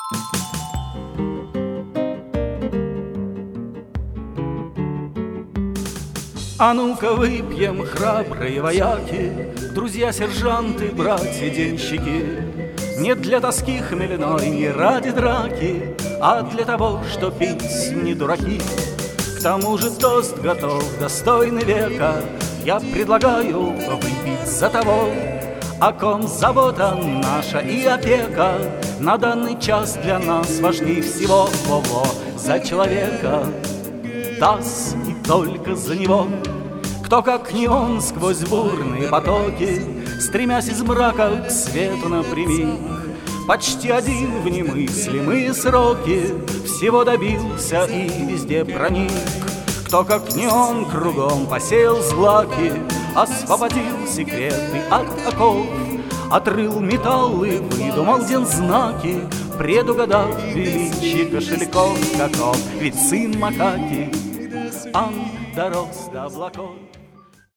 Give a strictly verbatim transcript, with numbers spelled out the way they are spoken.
А ну-ка выпьем, храбрые вояки, друзья-сержанты, братья-денщики. Не для тоски хмельной, не ради драки, а для того, что пить не дураки. К тому же тост готов, достойный века. Я предлагаю выпить за того, о ком забота наша и опека на данный час для нас важнее всего. Во-во, за человека, таз и только за него. Кто, как не он, сквозь бурные потоки, стремясь из мрака к свету напрямик, почти один в немыслимые сроки всего добился и везде проник. Кто, как не он, кругом посеял злаки, освободил секреты от оков, отрыл металлы, выдумал дензнаки, предугадав величие кошельков каков. Ведь сын макаки, ан дорос до облаков.